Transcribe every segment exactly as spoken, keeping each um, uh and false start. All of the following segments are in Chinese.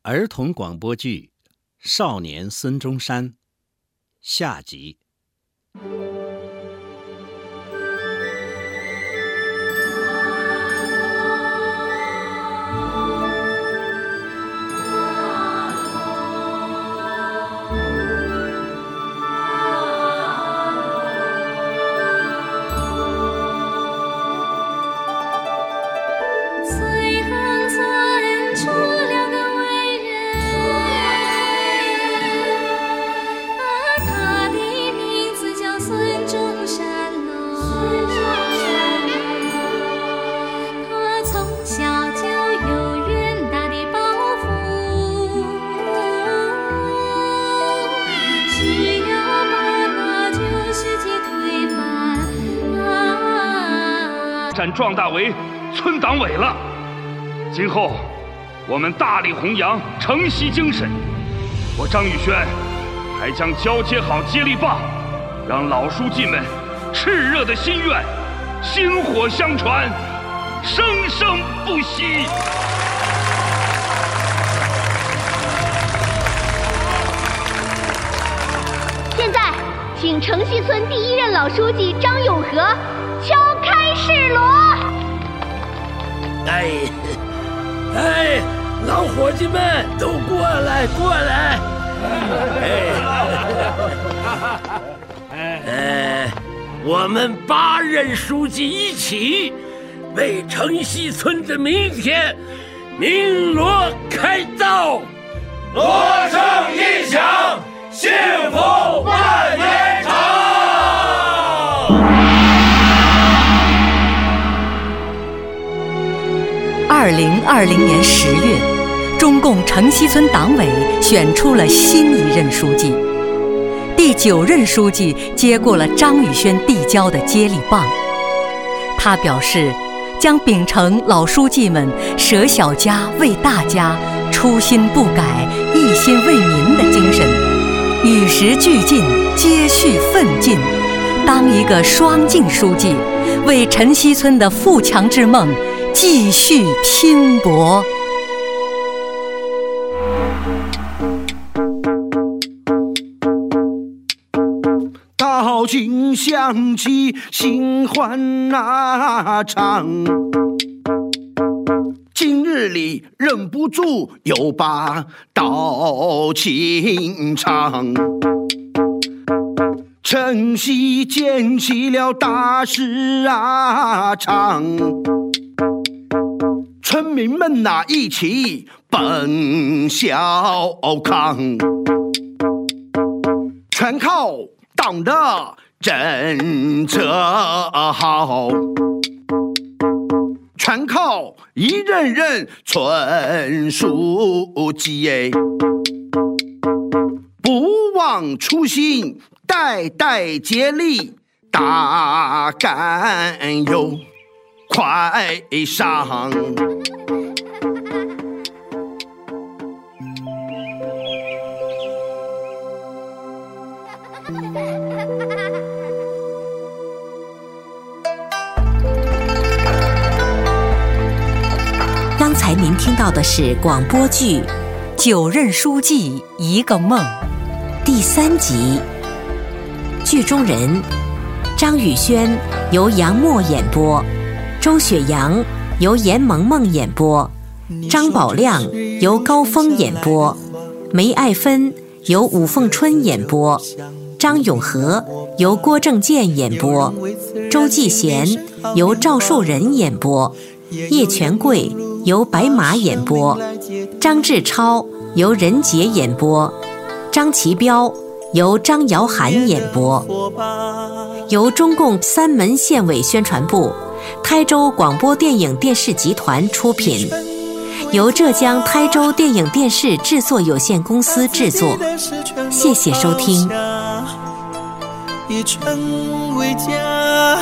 儿童广播剧《少年孙中山》下集。 站壮大为村党委了。今后我们大力弘扬承袭精神，我张宇轩还将交接好接力棒，让老书记们炽热的心愿薪火相传，生生不息。 现在请城西村第一任老书记张永和敲开示锣。 哎，哎，老伙计们都过来，过来！哎，哎，我们八任书记一起为城西村的明天鸣锣开道， 锣声一响，幸福万年长。 二零二零年十月，中共城西村党委选出了新一任书记。第九任书记接过了张宇轩递交的接力棒，他表示将秉承老书记们舍小家为大家、初心不改、一心为民的精神，与时俱进，接续奋进，当一个双进书记，为城西村的富强之梦继续拼搏。 道今响起，新欢那场。今日里忍不住又把道情唱。城西建起了大市啊场。村民们呐、啊，一起奔小康，全靠党的政策好，全靠一任任村书记哎，不忘初心，代代接力，大干有快上。 刚才您听到的是广播剧《九任书记一个梦》第三集。剧中人张宇轩由杨默演播，周雪阳由严萌萌演播，张宝亮由高峰演播，梅爱芬由武凤春演播，张永和由郭正健演播，周继贤由赵树人演播，叶全贵由白马演播，张志超由任杰演播，张其彪由张瑶涵演播，由中共三门县委宣传部、台州广播电影电视集团出品，由浙江台州电影电视制作有限公司制作。谢谢收听。 已成为家，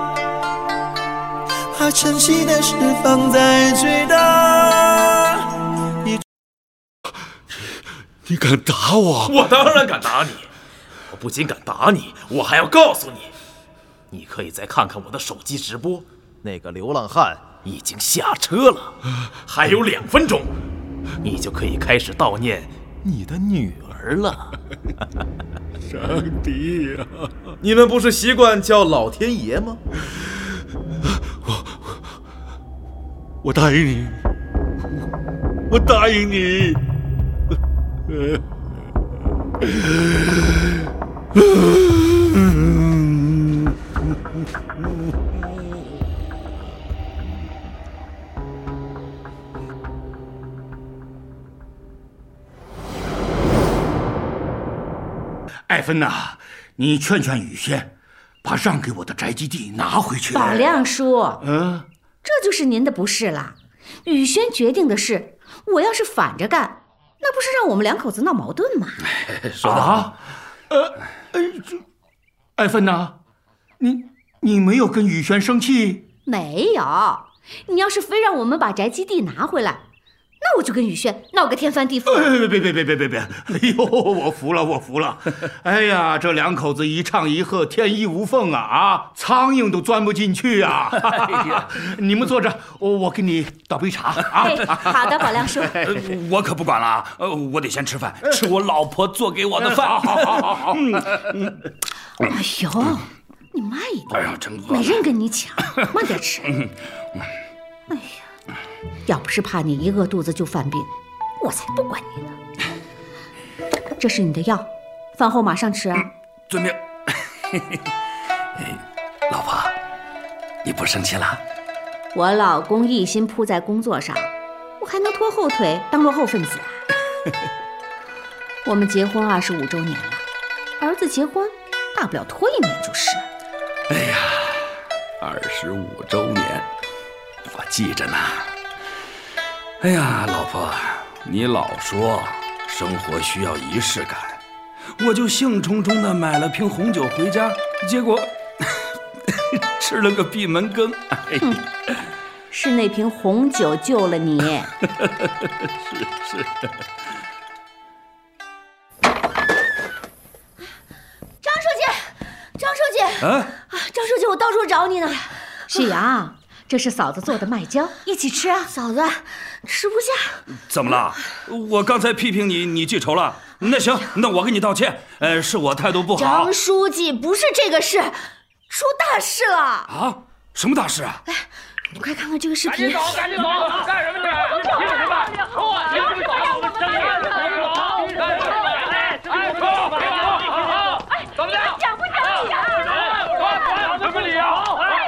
把晨曦的释放在最大。你你敢打我？ 我当然敢打你！我不仅敢打你，我还要告诉你，你可以再看看我的手机直播，那个流浪汉已经下车了，还有两分钟， 你就可以开始悼念你的女儿了。 上帝呀、啊！ 你们不是习惯叫老天爷吗？ 我我答应你，我答应你。 艾芬呐，你劝劝雨轩，把让给我的宅基地拿回去。 宝亮叔， 嗯， 这就是您的不是啦。雨轩决定的事，我要是反着干，那不是让我们两口子闹矛盾吗？ 说得好。呃，呃，艾芬呐，你你没有跟雨轩生气？ 没有。你要是非让我们把宅基地拿回来，那我就跟雨轩闹个天翻地覆。 别别别别别别别！哎呦，我服了，我服了！哎呀，这两口子一唱一和，天衣无缝啊啊！苍蝇都钻不进去啊！哎呀，你们坐着，我我给你倒杯茶啊！ 哎，好的，宝亮叔。 呃，我可不管了，呃，我得先吃饭，吃我老婆做给我的饭。 好好好好好。 嗯嗯。 哎呦，你慢一点。 哎呀，真饿。 没人跟你抢，慢点吃。哎呀。要不是怕你一饿肚子就犯病，我才不管你呢。这是你的药，饭后马上吃啊。嗯、 遵命。老婆，你不生气了？ 我老公一心扑在工作上，我还能拖后腿当落后分子啊？我们结婚二十五周年了，儿子结婚大不了拖一年就是。 哎呀，二十五周年，我记着呢。哎呀，老婆，你老说生活需要仪式感，我就兴冲冲的买了瓶红酒回家，结果吃了个闭门羹。哎嗯，是那瓶红酒救了你。 是是。 张书记，张书记， 啊， 张书记，我到处找你呢。 许阳。这是嫂子做的麦椒，一起吃啊！ 嫂子吃不下。 怎么了？我刚才批评你，你记仇了？那行，那我给你道歉。呃，是我态度不好。 张书记，不是这个事，出大事了！ 啊？什么大事啊？ 来，你快看看这个视频。 赶紧走，赶紧走！干什么去？凭什么？说啊！凭什么走？我们生意走，干什么？哎，哎，走，走，走！哎，怎么的？ 讲不讲理啊？ 讲什么理啊？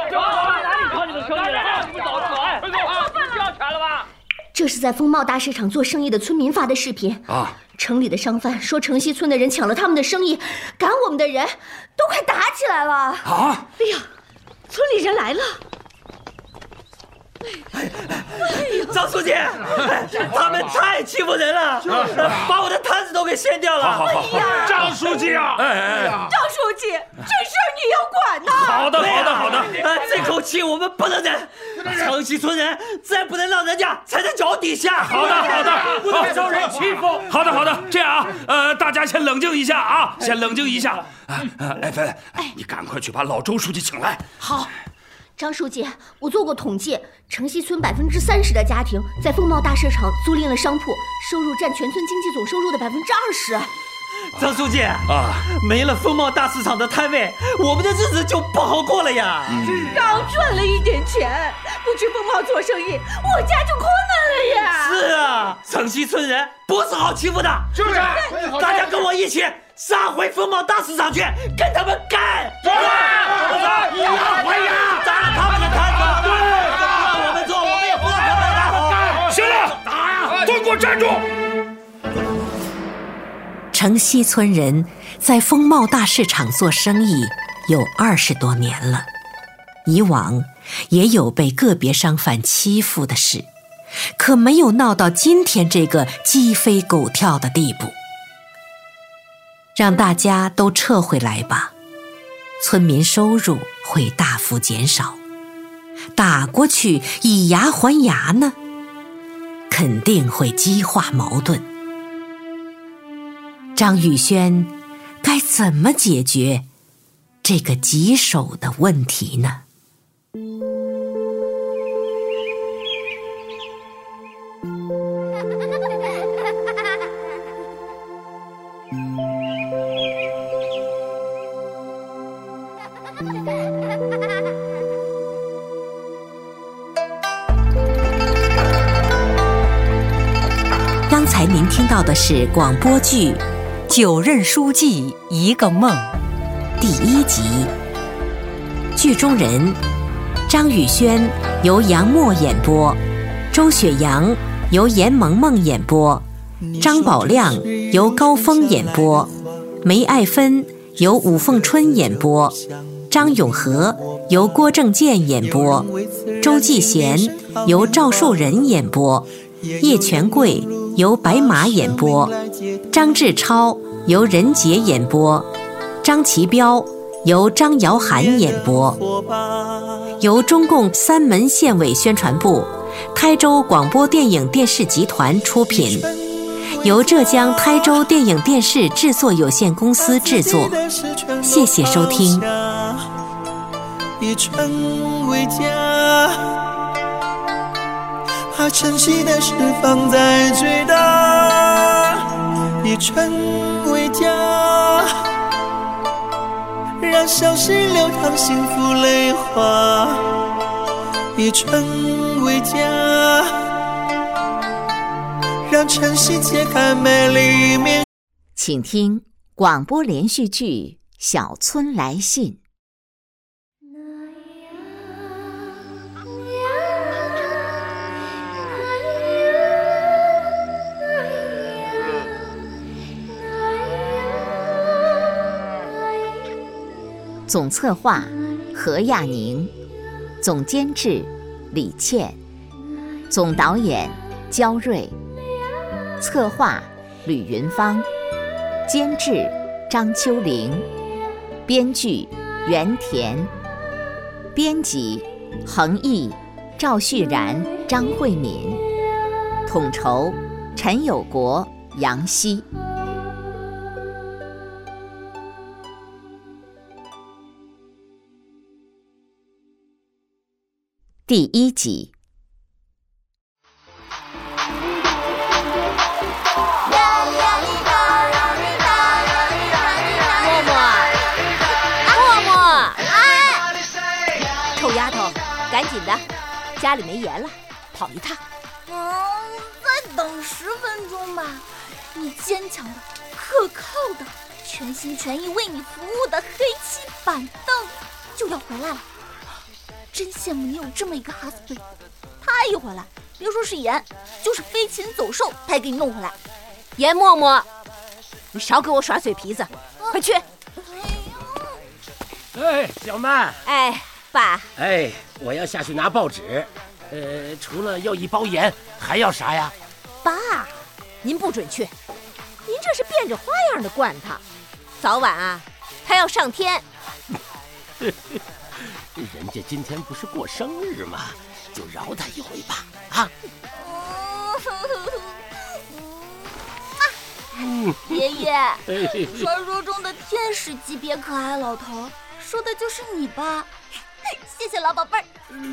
这是在丰茂大市场做生意的村民发的视频啊！ 城里的商贩说城西村的人抢了他们的生意，赶我们的人都快打起来了啊！ 哎呀，村里人来了！ 哎哎，张书记，他们太欺负人了，把我的摊子都给掀掉了。 好好好， 哎呀， 张书记啊，哎哎， 张书记，这事儿你要管呐。 好的好的好的， 啊，这口气我们不能忍，城西村人再不能让人家踩在脚底下。 好的好的， 不能受人欺负。 好的好的，这样啊，呃，大家先冷静一下啊，先冷静一下。艾芬，你赶快去把老周书记请来。 好。张书记，我做过统计，城西村百分之三十的家庭在丰茂大市场租赁了商铺，收入占全村经济总收入的百分之二十。 张书记啊，没了丰茂大市场的摊位，我们的日子就不好过了呀。 刚赚了一点钱，不去丰茂做生意，我家就困难了呀。 是啊，城西村人不是好欺负的， 是不是？ 大家跟我一起杀回丰茂大市场去，跟他们干！ 走吧， 你要回呀！砸了他们的摊子，对，不让我们做，我们也不让他们干。 行了，打呀！都给我站住！ 城西村人在丰茂大市场做生意有二十多年了，以往也有被个别商贩欺负的事，可没有闹到今天这个鸡飞狗跳的地步。让大家都撤回来吧，村民收入会大幅减少。打过去以牙还牙呢，肯定会激化矛盾。张宇轩该怎么解决这个棘手的问题呢？ 刚才您听到的是广播剧《九任书记一个梦》第一集。剧中人：张宇轩由杨默演播，周雪阳由严萌萌演播，张宝亮由高峰演播，梅爱芬由武凤春演播，张永和由郭正健演播，周继贤由赵树人演播，叶全贵由白马演播，张志超由任杰演播，张其彪由张瑶涵演播，由中共三门县委宣传部、台州广播电影电视集团出品，由浙江台州电影电视制作有限公司制作。谢谢收听。 以诚为家，啊，晨曦的释放在最大，以诚为家，让小溪流淌幸福泪花，以诚为家，让晨曦揭开美丽面。 请听广播连续剧《小村来信》。总策划何亚宁，总监制李倩，总导演焦瑞，策划吕云芳，监制张秋玲，编剧袁田，编辑恒毅、赵旭然、张慧敏，统筹陈友国、杨希。第一集。 默默，默默，哎，臭丫头，赶紧的，家里没盐了，跑一趟。 嗯，再等十分钟吧。你坚强的、可靠的、全心全意为你服务的黑漆板凳就要回来了。真羡慕你有这么一个 husband， 他一回来，别说是盐，就是飞禽走兽，他也给你弄回来。 严默默，你少给我耍嘴皮子，啊、快去！ 哎，小曼。 哎，爸。 哎，我要下去拿报纸。呃，除了要一包盐，还要啥呀？ 爸，您不准去，您这是变着花样的惯他，早晚啊，他要上天。 人家今天不是过生日吗？就饶他一回吧，啊！ 嗯、爷爷，传说中的天使级别可爱老头，说的就是你吧？谢谢老宝贝儿。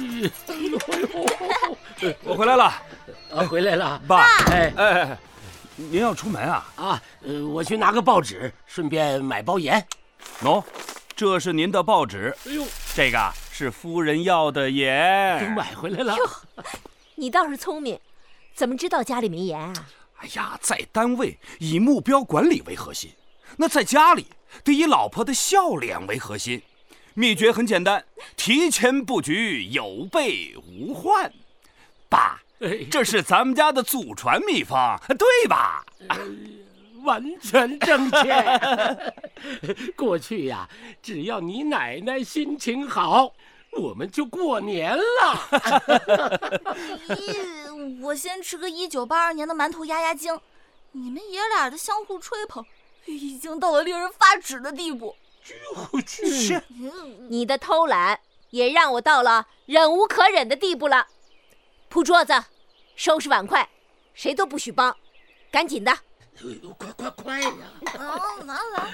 我回来了， 啊，回来了， 爸。 哎哎，您要出门啊？ 啊，呃，我去拿个报纸，顺便买包盐。 喏、no, 这是您的报纸。哎呦，这个是夫人要的盐， 都买回来了。 你倒是聪明，怎么知道家里没盐啊？ 哎呀，在单位以目标管理为核心，那在家里得以老婆的笑脸为核心。秘诀很简单，提前布局，有备无患。爸，这是咱们家的祖传秘方，对吧？ 呃完全正确。过去呀、啊，只要你奶奶心情好，我们就过年了。 咦，我先吃个一九八二年的馒头压压惊，你们爷俩的相互吹捧，已经到了令人发指的地步。 是，你的偷懒也让我到了忍无可忍的地步了。铺桌子，收拾碗筷，谁都不许帮，赶紧的。 快快快呀！ 哦，拿来。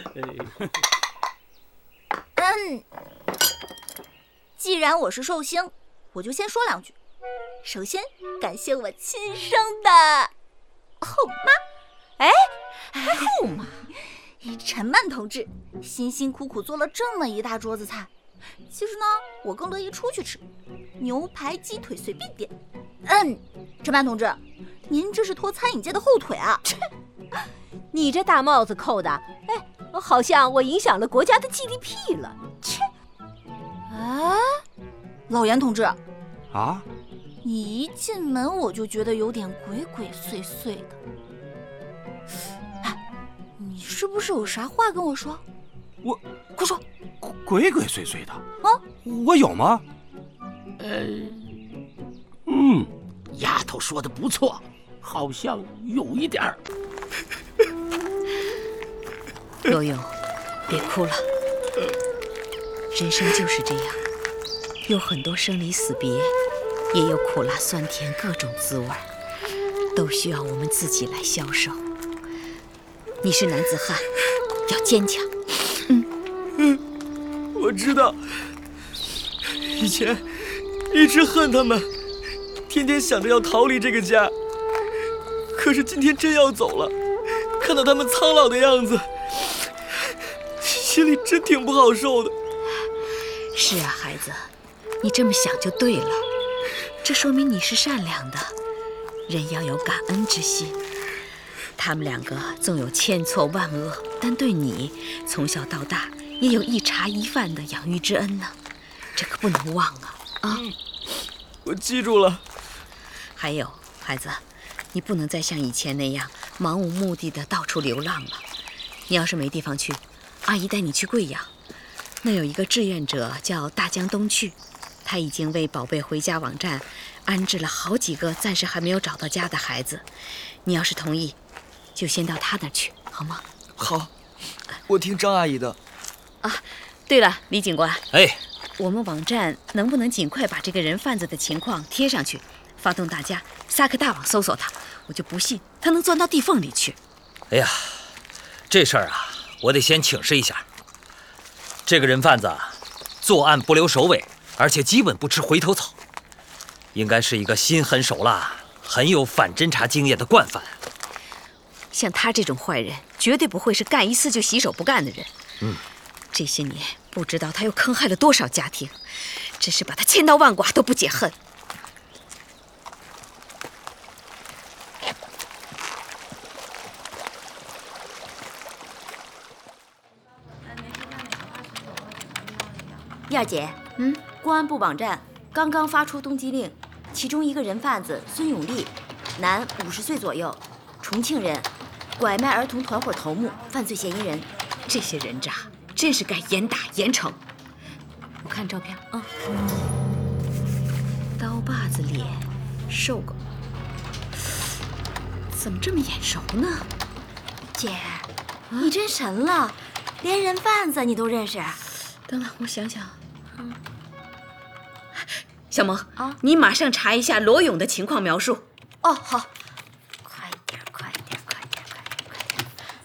嗯，既然我是寿星，我就先说两句。首先，感谢我亲生的后妈。哎，还后妈？陈曼同志辛辛苦苦做了这么一大桌子菜，其实呢，我更乐意出去吃，牛排、鸡腿随便点。嗯，陈曼同志， 您这是拖餐饮界的后腿啊！ 你这大帽子扣的，哎，好像我影响了国家的 G D P 了。切！ 哎，老严同志， 啊， 你一进门我就觉得有点鬼鬼祟祟的。哎，你是不是有啥话跟我说？ 我， 快说！ 鬼鬼祟祟的啊？ 我有吗？ 呃，嗯，丫头说的不错，好像有一点儿。 罗勇，别哭了，人生就是这样，有很多生离死别，也有苦辣酸甜各种滋味，都需要我们自己来消受。你是男子汉，要坚强。 嗯嗯，我知道，以前一直恨他们，天天想着要逃离这个家。可是今天真要走了，看到他们苍老的样子，心里真挺不好受的。 是啊，孩子，你这么想就对了，这说明你是善良的，人要有感恩之心。他们两个纵有千错万恶，但对你从小到大也有一茶一饭的养育之恩呢，这可不能忘啊！啊， 我记住了。 还有，孩子，你不能再像以前那样漫无目的的到处流浪了。你要是没地方去，阿姨带你去贵阳，那有一个志愿者叫大江东去，他已经为宝贝回家网站安置了好几个暂时还没有找到家的孩子。你要是同意，就先到他那儿去，好吗？ 好，我听张阿姨的。 啊，对了，李警官， 哎， 我们网站能不能尽快把这个人贩子的情况贴上去，发动大家撒个大网搜索他？我就不信他能钻到地缝里去。 哎呀，这事儿啊，我得先请示一下。这个人贩子作案不留首尾，而且基本不吃回头草，应该是一个心狠手辣、很有反侦查经验的惯犯。 像他这种坏人，绝对不会是干一次就洗手不干的人。 嗯， 这些年不知道他又坑害了多少家庭，真是把他千刀万剐都不解恨。 燕儿姐，嗯，公安部网站刚刚发出通缉令，其中一个人贩子孙永利，男，五十岁左右，重庆人，拐卖儿童团伙头目，犯罪嫌疑人。 这些人渣真是该严打严惩。我看照片啊，刀把子脸，瘦个，怎么这么眼熟呢？ 姐，你真神了，连人贩子你都认识。 等等，我想想。嗯，小萌啊，你马上查一下罗勇的情况描述。 哦，好。